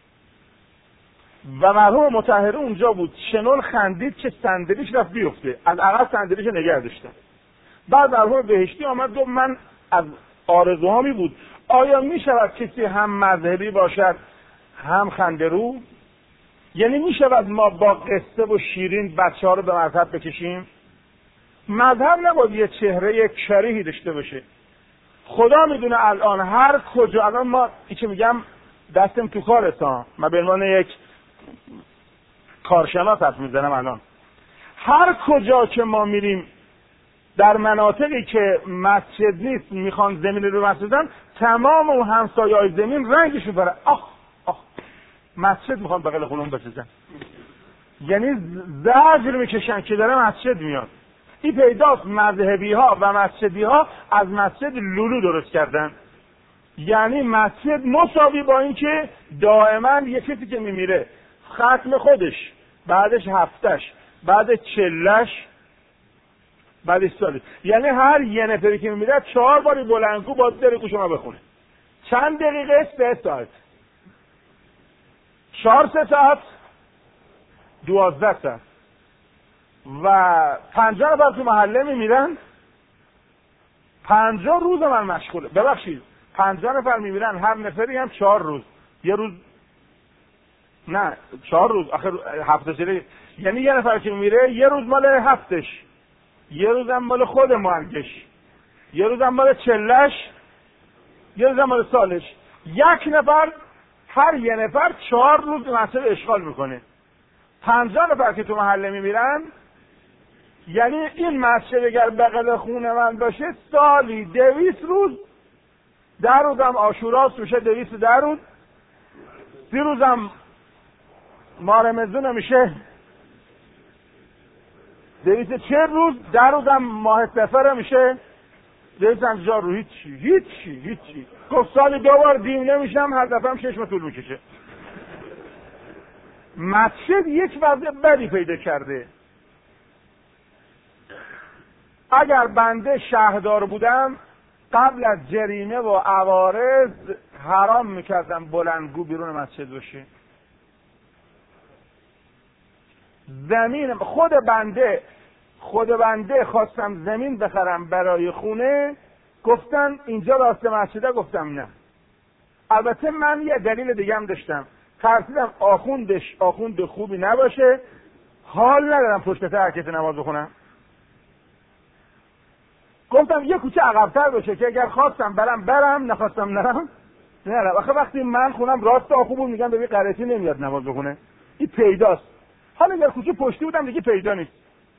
و مرحوم مطهری اونجا بود. شنون خندید که صندلیش رفت بیفته، از عقب صندلیش نگه داشتن. بعد مرحوم بهشتی آمد گفت من از آرزوهامی بود آیا میشود کسی هم مذهبی باشد هم خنده‌رو؟ یعنی میشود ما با قصه و شیرین بچه ها رو به مذهب بکشیم؟ مذهب نباید یه چهره کریهی داشته باشه. خدا میدونه الان هر کجا، الان ما که میگم دستم تو کارستان، من به عنوان یک کارشناس حرف میزنم، الان هر کجا که ما میریم در مناطقی که مسجد نیست میخوان زمین رو مسجدن، تمام اون همسایه‌های زمین رنگشون بره آخ مسجد میخوان بغل خونم بسازن، یعنی زجر میکشن که داره مسجد میاد. این پیداست مذهبی ها و مسجدی ها از مسجد لولو درست کردن، یعنی مسجد مساوی با این که دائما یه کسی که میمیره ختم خودش، بعدش هفتش، بعد چلش، بعدش سالش، یعنی هر یه نفری که میمیره 4 باری بلندگو باید داره گوش ما بخونه. چند دقیقه؟ 3 ساعت. 4 ساعت 12 ساعت و 50 نفر تو محله میمیرن. 50 روز من مشغوله، ببخشید 50 نفر میمیرن، هر نفری هم 4 روز، یه روز نه 4 روز آخر هفته شده، یعنی یه نفر که میمیره یه روز مال هفتش، یه روز هم مال خود مرگش، یه روز هم مال چلش، یه روز هم مال سالش. یک نفر، هر یه نفر 4 روز مسجد اشغال میکنه. 50 نفر که تو محله میمیرن، یعنی این مسجد اگر بغل خونه من باشه سالی 200 روز، 10 روز هم عاشوراست میشه 210 روز، 30 روز هم ماه رمضان میشه 240 روز، 10 روز هم ماه سفر میشه 250 روز. هیچی گفت سالی 2 بار دیونه میشم، هر دفعه هم 6 ماه طول میکشه. مسجد یک وضع بدی پیدا کرده. اگر بنده شهردار بودم قبل از جریمه و عوارض حرام میکردم بلندگو بیرون مسجد باشه. زمین خود بنده خواستم زمین بخرم برای خونه، گفتن اینجا راست مسجده، گفتم نه. البته من یه دلیل دیگه هم داشتم، ترسیدم آخوند خوبی نباشه، حال ندارم پشت سر کسی نماز بخونم. گفتم یه کوچه عقب‌تر باشه که اگر خواستم برم، نخواستم نرم. آخه وقتی من خونم راست آخون میگم ببین قرتی نمیاد نماز بخونه، این پیداست. حالا اگر کوچه پشتی بودم دیگه پیدا نیست.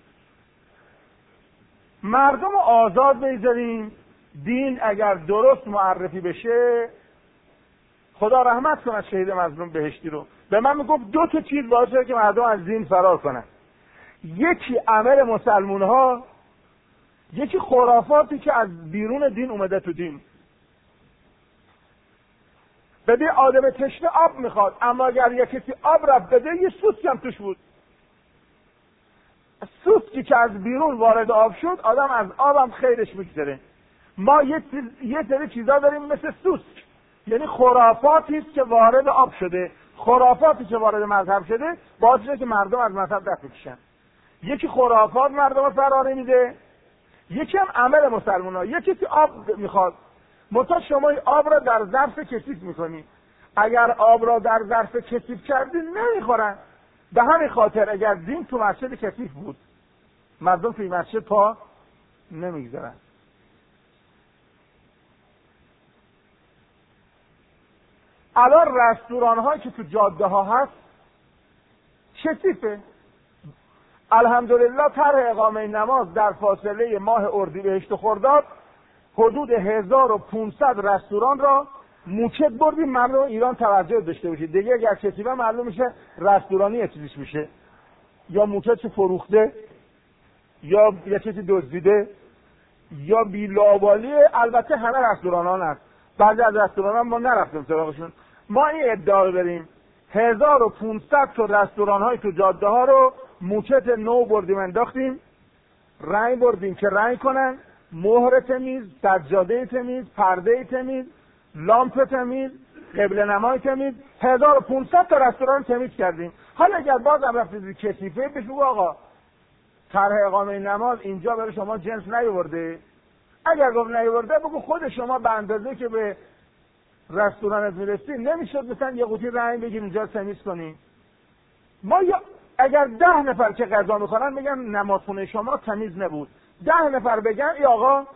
مردم آزاد بذاریم، دین اگر درست معرفی بشه، خدا رحمت کنه شهید مظلوم بهشتی رو. به من میگفت 2 تا چیز باشه که مردم از دین فرار کنن. یکی عمل مسلمون ها، یکی خرافاتی که از بیرون دین اومده تو دین. ببین آدم تشنه آب میخواد، اما اگر یک کسی آب رفت بده، یه سوسکی هم توش بود. سوسکی که از بیرون وارد آب شد، آدم از آبم خیرش میگذره. ما یه سری چیزا داریم مثل سوسک، یعنی خرافاتی است که وارد آب شده، خرافاتی که وارد مذهب شده، باعث شده که مردم از مذهب دست بکشن. یکی خرافات مردم فرار میده، یکی هم عمل مسلمان‌ها. یکی که آب میخواد، مثلا شما آب را در ظرف کثیف میکنی، اگر آب را در ظرف کثیف کردی نمیخورن. به همین خاطر اگر دین تو مسجد کثیف بود، مردم توی مسجد پا نمیگذارن. الان رستوران هایی که تو جاده ها هست کثیفه. الحمدلله طرح اقامه نماز در فاصله ماه اردیبهشت و خرداد حدود 1500 رستوران را موچت بردیم. مردم ایران توجه داشته باشید دیگه، اگر کثیفه معلوم میشه رستورانی یه چیزیش میشه، یا موچت فروخته یا یه چیزی دزدیده. یا بی‌لاابالی. البته همه رستوران ها هست، بعضی از رستوران ها ما نرفتیم سراغشون. ما این ادعا بریم 1500 تا رستوران های تو جاده ها رو موچت نو بردیم انداختیم، رنگ بردیم که رنگ کنن، مهر تمیز، سجاده تمیز، پرده تمیز، لامپ تمیز، قبله نمای تمیز، 1500 تا رستوران تمیز کردیم. حالا اگر بازم رفتید کثیفه بگو آقا طرح اقامه نماز اینجا برای شما جنس نیاورده. اگر گفت نیاورده بگو خود شما به اندازه که به رستورانت میرسی نمیشد مثلا یه قوطی رنگ بگیر اینجا تمیز کنی. ما یا اگر 10 نفر که غذا میخورن میگن نمازخونه شما تمیز نبود، 10 نفر بگن ای آقا،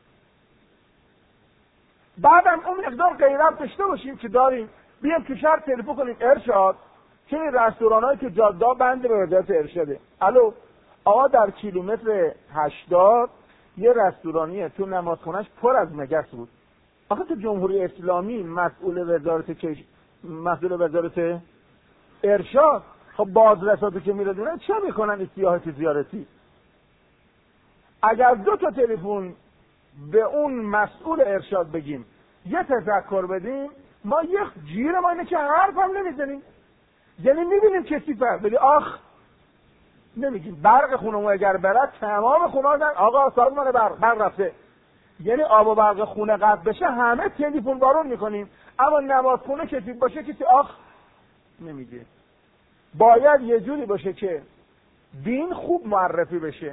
بعدم اون مقدار غیرت داشته باشیم که داریم، بیام تو شهر تلفن کنیم ارشاد که این رستورانایی که جاده بند به وزارت ارشاده. الو آقا در کیلومتر 80 یه رستورانیه تو نمازخونهش پر از مگس بود. آخه تو جمهوری اسلامی مسئول وزارت ارشاد، خب بازرساتو که میردونن چه میکنن این سیاحت زیارتی؟ اگر 2 تا تلفن به اون مسئول ارشاد بگیم یه تذکر بدیم، ما یه جیر ما اینه که حرف هم نمیزنیم. یعنی میبینیم کسی فرد بلی آخ نمیگیم. برق خونه ما اگر برد تمام خونه ها آقا سازمان برق رفته، یعنی آب و برق خونه قطع بشه همه تلفن بارون میکنیم. اما نماز خونه کسی باشه کسی آخ نمیگه. باید یه جوری باشه که دین خوب معرفی بشه.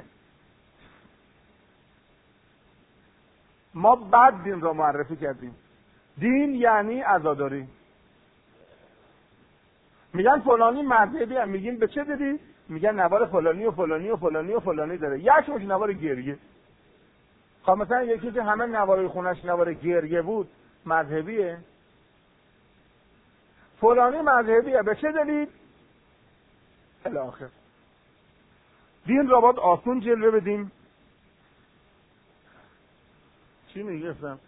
ما بد دین را معرفی کردیم. دین یعنی عزاداری. میگن فلانی مذهبی هم، میگیم به چه داری؟ میگن نوار فلانی و فلانی و فلانی و فلانی داره. یکمش نوار گریه. خب مثلا یکی که همه نوارای خونش نوار گریه بود مذهبیه؟ فلانی مذهبیه به چه دلیل؟ الاخر. دین را باید آسون جلوه بدیم. چی میگفتم؟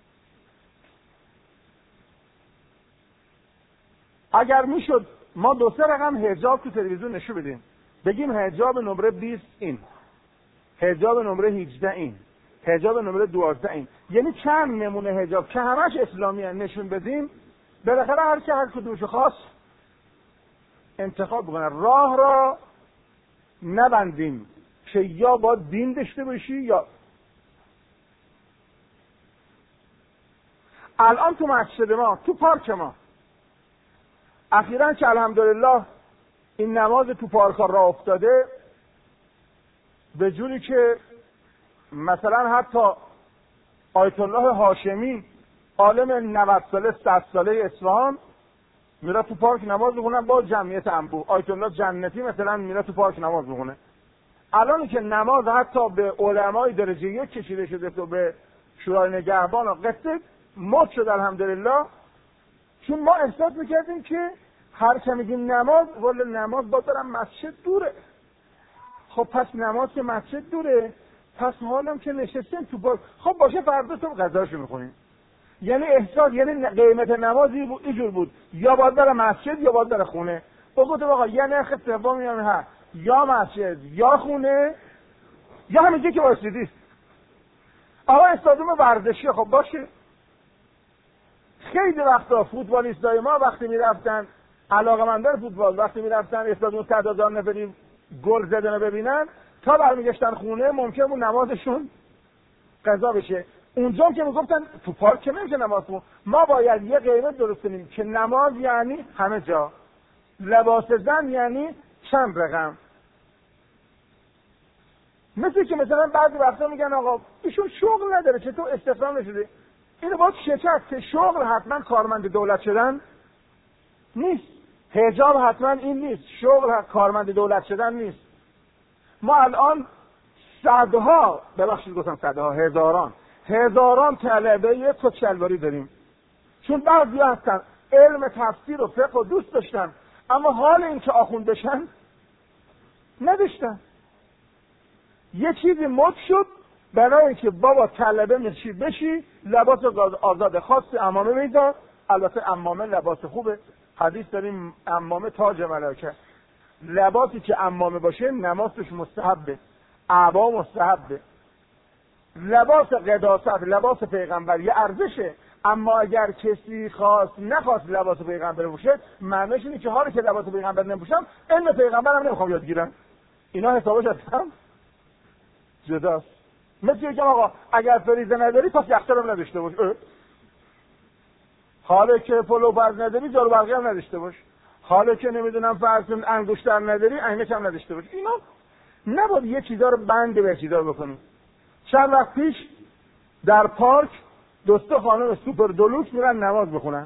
اگر میشد ما 2-3 رقم حجاب تو تلویزیون نشون بدیم، بگیم حجاب نمره 20 این، حجاب نمره 18 این، حجاب نمره 12 این، یعنی چند نمونه حجاب که همش اسلامی هست نشون بدیم، بالاخره هر که هر کدومش خاص انتخاب بکنه. راه را نبندیم که یا با دین داشته باشی یا الان تو مسجد ما، تو پارک ما اخیراً که الحمدلله این نماز تو پارک ها راه افتاده، به جوری که مثلا حتی آیت الله هاشمی عالم 90 ساله 100 ساله اصفهان میره تو پارک نماز میخونه با جمعیت انبوه. آیت الله جنتی مثلا میره تو پارک نماز میخونه. الان که نماز حتی به علمای درجه 1 کشیده شده تو به شورای نگهبان و قصه مد شد الحمدلله، چون ما احساس میکردیم که هر که میگیم نماز ولی نماز با دارم مسجد دوره. خب پس نماز که مسجد دوره، پس حالم که نشستیم تو پارک خب باشه فردا صبح غذاشو میخونیم. یعنی احساس، یعنی قیمت نمازی اینجور بود، یا باید بره مسجد یا باید بره خونه. بگو تو آقا یه نرخ سوم میام ها، یا مسجد یا خونه یا همینجوری که واسیدی. آقا استادیوم ورزشی خب باشه. خیلی وقتا فوتبالیستای ما وقتی میرفتن، علاقه‌مندان فوتبال وقتی میرفتن استادیوم 100,000 نفری گل زدن رو ببینن، تا برمیگشتن خونه ممکن بود نمازشون قضا بشه. اونجا که میگفتن تو پارک که نمیشه نماز خون. ما باید یه قیمت درست کنیم که نماز یعنی همه جا، لباس زن یعنی چند رقم. مثل که مثلا بعضی وقتا میگن آقا ایشون شغل نداره چطور استخدام نشده. اینو باید شکست که شغل حتما کارمند دولت شدن نیست، حجاب حتما این نیست، شغل کارمند دولت شدن نیست. ما الان صدها، ببخشید گفتم صدها، هزاران طلبه یک کت شلواری داریم، چون بعضی هستن علم تفسیر و فقه و دوست داشتن اما حال این که آخوند بشن نداشتن. یه چیزی مد شد برای اینکه بابا طلبه بشی لباس آزاد خاص عمامه میذار. البته عمامه لباس خوبه، حدیث داریم عمامه تاج ملائکه. لباسی که عمامه باشه نمازش مستحبه، عبا مستحبه، لباس قداست، لباس پیغمبر یه ارزشه، اما اگر کسی نخواست لباس پیغمبر بپوشه، معنیش اینه که حالی که لباس پیغمبر نمیپوشم علم پیغمبرم نمیخوام یاد گیرم. اینا حسابش هستم جداست. مثل یکم آقا اگر فریزه نداری پس یخچالم نداشته باش. حالا که پلو باز نداری جارو برقی هم نداشته باش. حالا که نمیدونم فرض انگشتر نداری عینک هم نداشته باش. اینا نباید یه چیزا رو بند به چیزا بکنیم. چند وقت پیش در پارک دوست خانم سوپر دلوکس میرن نماز بخونن.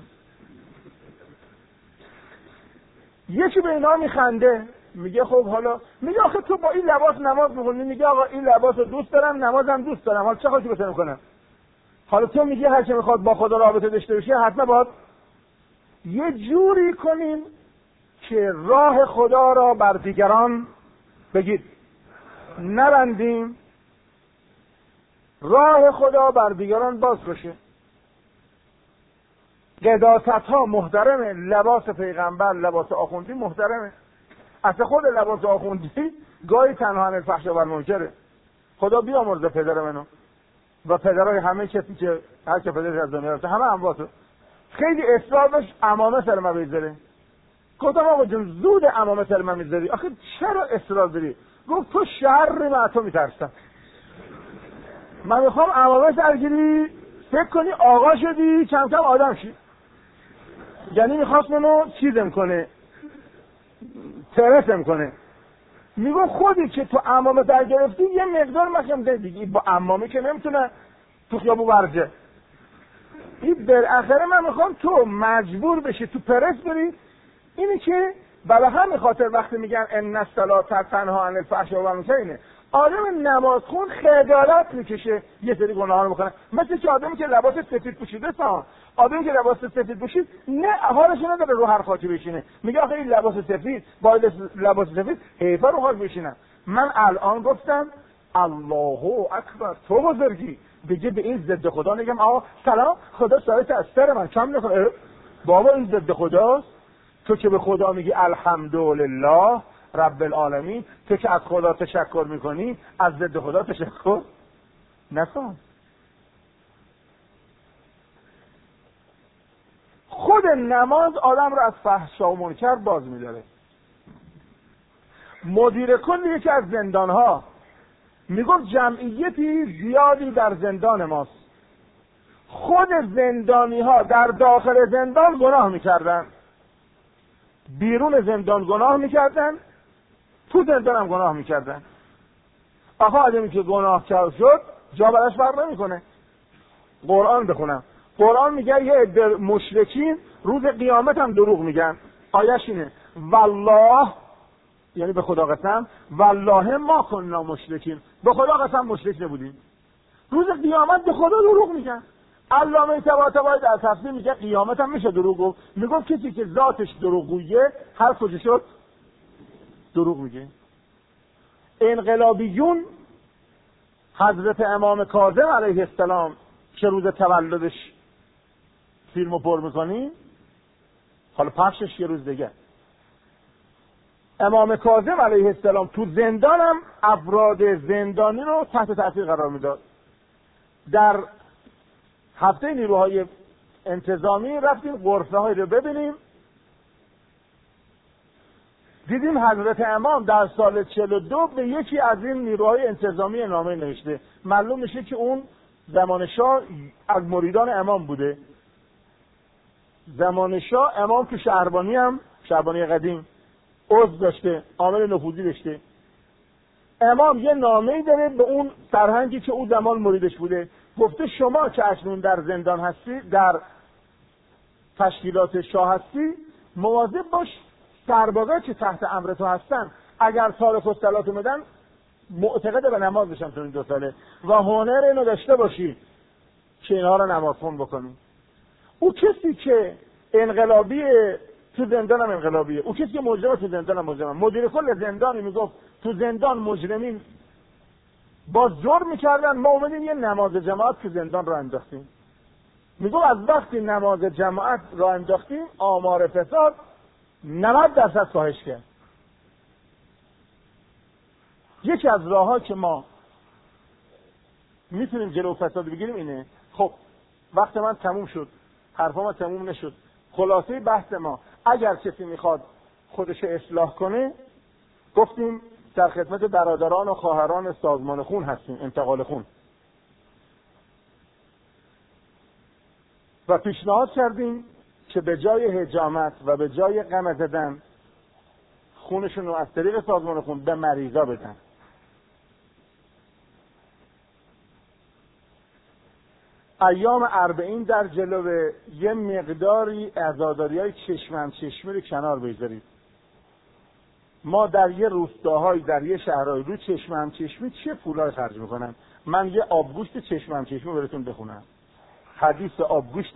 یکی به اینا میخنده، میگه خب حالا، میگه آخه تو با این لباس نماز میخونی؟ میگه آقا این لباس رو دوست دارم، نمازم دوست دارم، حالا چه خواهی بتونم کنم؟ حالا تو میگه هر کی میخواد با خدا رابطه داشته باشه حتما باید یه جوری کنیم که راه خدا را بر دیگران بگید نبندیم، راه خدا بر دیگران باز باشه. قداست ها محترمه، لباس پیغمبر، لباس آخوندی محترمه. اصلا خود لباس آخوندی گاهی تنها عن الفحشاء و المنکره. خدا بیامرزه پدر منو و پدرای همه کسی که هر که پدرش از دنیا رفته، همه امواتو. خیلی اصرار داشت عمامه سر من بذاره. گفتم آقا جون زود عمامه سر من میذاری، آخه چرا اصرار داری؟ گفت تو شر من تو میترسم. من میخوام عمامه سرگیری، فکر کنی آقا شدی کم کم آدم شی. یعنی میخواست منو چیزم کنه، ترسم کنه. میگو خودی که تو عمامه در گرفتی یه مقدار مخم ده دیگه، با عمامه که نمیتونه تو خیابو برجه. این بالاخره من میخوام تو مجبور بشی تو پرس بری. اینی که برای همین خاطر وقتی میگن ان الصلاه تنها عن الفحشاء و المنکر، اینه آدم نمازخون خجالت میکشه یه سری گناها رو بکنه. مثل که آدمی که لباس سفید پوشیده آدمی که لباس سفید پوشید نه حالش نداره رو هر خاکی بشینه، میگه آخه این لباس سفید با لباس سفید حیفه رو خاک بشینم. من الان گفتم الله اکبر، تو بزرگی بگه به این ضد خدا نگم آقا سلام خدا سایت از سر من کم نکنه. بابا این ضد خداست. تو که به خدا میگی الحمدلله رب العالمین، تو که از خدا تشکر میکنی از ضد خدا تشکر نکن. خود نماز آدم رو از فحشا و منکر باز میداره. مدیر کل یکی از زندانها میگفت جمعیتی زیادی در زندان ماست، خود زندانی ها در داخل زندان گناه میکردن، بیرون زندان گناه میکردن، تو زندان هم گناه میکردن. آخه آدمی که گناه شد جا براش فرق نمیکنه. قرآن بخونم، قرآن میگه یه عده مشرکین روز قیامت هم دروغ میگن. آیش اینه والله، یعنی به خدا قسم، والله ما کننا مشرکین، به خدا قسم مشرک نبودیم. روز قیامت به خدا دروغ میگن. علامه طباطبایی در تفسیر میگه قیامت هم میشه دروغ گفت. میگفت کسی که ذاتش دروغگویه هر کجا شد دروغ میگه. انقلابیون حضرت امام کاظم علیه السلام که روز تولدش فیلمو پر میکنی، حالا پخشش یه روز دیگه، امام کاظم علیه السلام تو زندانم افراد زندانی رو تحت تاثیر قرار میداد. در هفته نیروهای انتظامی رفتیم غرفه های رو ببینیم، دیدیم حضرت امام در سال 42 به یکی از این نیروهای انتظامی نامه نوشته. معلوم میشه که اون زمان شاه از مریدان امام بوده. زمان شاه امام تو شهربانی هم، شهربانی قدیم، عضو داشته، عامل نفوذی داشته. امام یه نامه‌ای داره به اون سرهنگی که اون زمان مریدش بوده، گفته شما که اکنون در زندان هستی، در تشکیلات شاه هستی، مواظب باش سربازا که تحت امر تو هستن اگر تارک الصلات اومدن معتقد به نماز بشن تو این 2 ساله و هنر اینو داشته باشی که اینها رو نمازخون بکنی. او کسی که انقلابی تو زندان هم انقلابیه، او کسی که مجرم تو زندان هم مجرم. مدیر کل زندانی میگفت تو زندان مجرمین با جرم میکردن، ما اومدیم یه نماز جماعت تو زندان را انداختیم. میگفت از وقتی نماز جماعت را انداختیم آمار فساد 90% کاهش کرد. یکی از راه‌ها که ما میتونیم جلو فساد بگیریم اینه. خب وقت من تموم شد، حرفا من تموم نشد. خلاصه بحث ما، اگر کسی میخواد خودش اصلاح کنه، گفتیم در خدمت برادران و خواهران سازمان خون هستیم، انتقال خون، و پیشنهاد کردیم که به جای حجامت و به جای غم زدن خونشون رو از طریق سازمان خون به مریضا بدن. ایام 40 در جلو یه مقداری عزاداری‌های چشمی رو کنار بگذارید. ما در یه روستاهای در یه شهرهای رو چشمی چه پولای خرج میکنن؟ من یه آبگوشت چشمی براتون بخونم. حدیث آبگوشت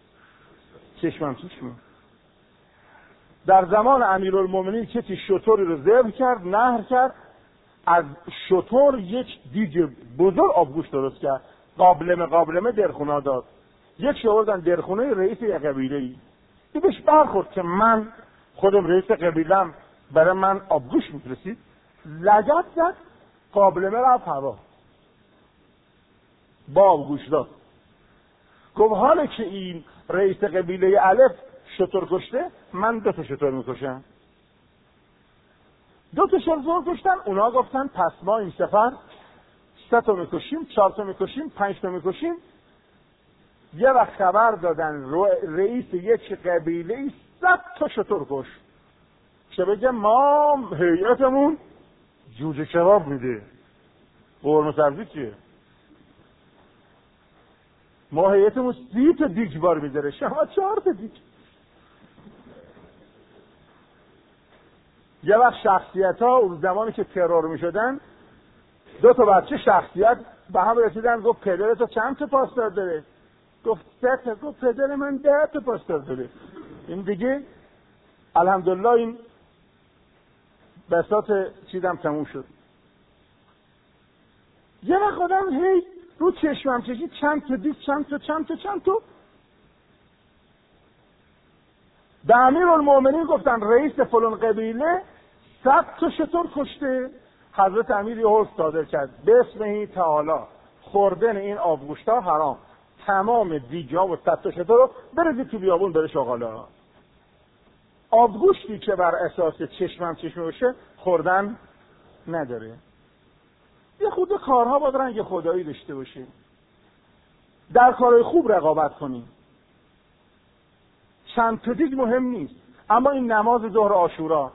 چشمی. در زمان امیرالمومنین کسی شتری رو ذبح کرد، نحر کرد، از شتر یک دیگ بزرگ آبگوشت درست کرد، قابلمه درخونه داد. یک شوردن درخونه رئیس یک قبیله‌ای. این بهش برخورد که من خودم رئیس قبیله‌ام، برای من آبگوشت می‌رسید. لگد زد، قابلمه رفت هوا با آبگوشت داد. گفت حالا که این رئیس قبیله الف شتر کشته، من 2 تا شتر میکشم. 2 تا شتر کشتن. اونا گفتن پس ما این سفر 3 تا میکشیم، 4 تا میکشیم، 5 تا میکشیم. یه وقت خبر دادن رئیس یک قبیله 100 تا شتر کش، که بگه ما هیئتمون جوجه کباب میده، قرمه سبزی چیه؟ ما هیئتمون 30 تا دیگ بار میذاره، شما 4 تا دیگ. یه وقت شخصیت ها اون زمانی که ترور میشدن، 2 تا بچه شخصیت به هم رسیدن، گفت پدر تو چند تا پاسدار داره؟ گفت 3 تا. گفت پدر من 10 تا پاسدار داره. این دیگه الحمدلله این بساط چیزم تموم شد. یه وقت آدم هی رو چشمم چند تا دیگ، چند تا به امیرالمومنین گفتن رئیس فلان قبیله 100 تا شتر کشته. حضرت امیر یه حکم صادر کرد، بسم تعالی خوردن این آبگوشتا حرام، تمام دیگ‌ها و 100 تا شتر رو بریزید تو بیابون بره شغالا. آبگوشتی که بر اساس چشمی باشه خوردن نداره. یه خود کارها باید رنگ خدایی داشته باشیم، در کارهای خوب رقابت کنیم. چند تا دیگ مهم نیست، اما این نماز ظهر عاشورا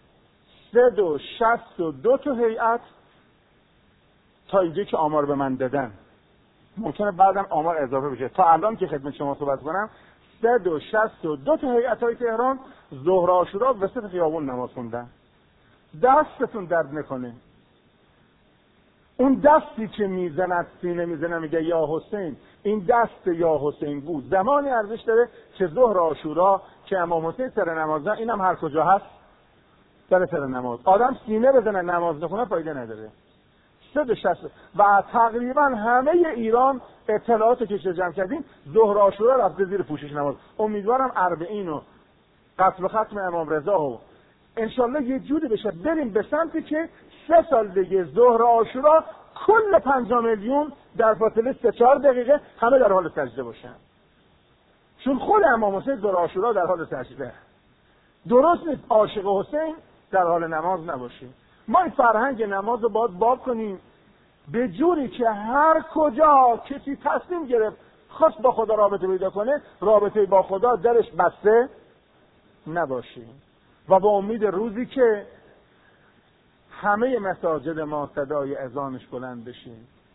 362 تا هیئت تا اینجا که آمار به من دادن، ممکنه بعدم آمار اضافه بشه، تا الان که خدمت شما صحبت کنم 362 تا هیئت‌های تهران ظهر عاشورا وسط خیابون نماز خوندن. دستتون درد نکنه. اون دستی که میزند سینه میزنه میگه یا حسین، این دست یا حسین بود. زمانی ارزش داره که ظهر عاشورا که امام حسین سر نماز، اینم هر کجا هست سر نماز، آدم سینه بزنه نماز نخونه فایده نداره. 360 و تقریبا همه ایران اطلاعاتی که جمع کردیم ظهر عاشورا رفته زیر پوشش نماز. امیدوارم 40 و قتل ختم امام رضا و انشالله یه جوری بشه بریم به سمتی که 3 سال دیگه ظهر عاشورا کل 50 میلیون در فاصله 3-4 دقیقه همه در حال سجده باشن، چون خود امام حسین ظهر عاشورا در حال سجده. درست نیست عاشق حسین در حال نماز نباشیم. ما این فرهنگ نماز رو باید باب کنیم به جوری که هر کجا کسی تصمیم گرفت خواست با خدا رابطه پیدا کنه، رابطه با خدا درش بسته نباشیم. و با امید روزی که همه مساجد ما صدای اذانش بلند بشه،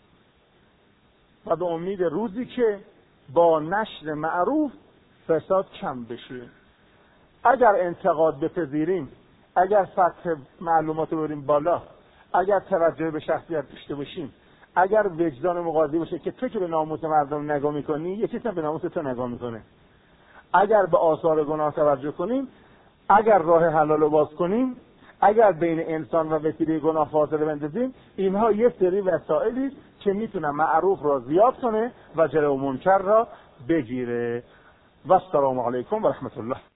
و به امید روزی که با نشر معروف فساد کم بشه. اگر انتقاد بپذیریم، اگر سطح معلومات رو بریم بالا، اگر توجه به شخصیت داشته باشیم، اگر وجدان مقاضی باشه که تو که به ناموس مردم نگاه میکنی یکی هم به ناموس تو نگاه میکنه، اگر به آثار گناه توجه کنیم، اگر راه حلال رو باز کنیم، اگر بین انسان و وسیله گناه فاصله بندازیم، اینها یه سری وسائلی که میتونن معروف را زیاد کنه و جلو منکر را بگیره. و السلام علیکم و رحمت الله.